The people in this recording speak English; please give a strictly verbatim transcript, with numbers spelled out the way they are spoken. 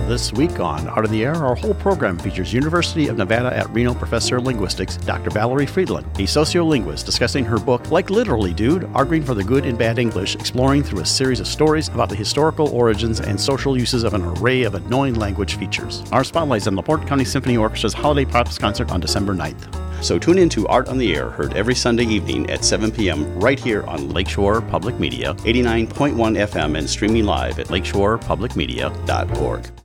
This week on Art of the Air, our whole program features University of Nevada at Reno professor of linguistics, Doctor Valerie Friedland, a sociolinguist discussing her book, Like Literally Dude, Arguing for the Good in Bad English, exploring through a series of stories about the historical origins and social uses of an array of annoying language features. Our spotlight's on LaPorte County Symphony Orchestra's Holiday Props concert on December ninth. So tune in to Art on the Air, heard every Sunday evening at seven p.m. right here on Lakeshore Public Media, eighty-nine point one F M, and streaming live at lakeshore public media dot org.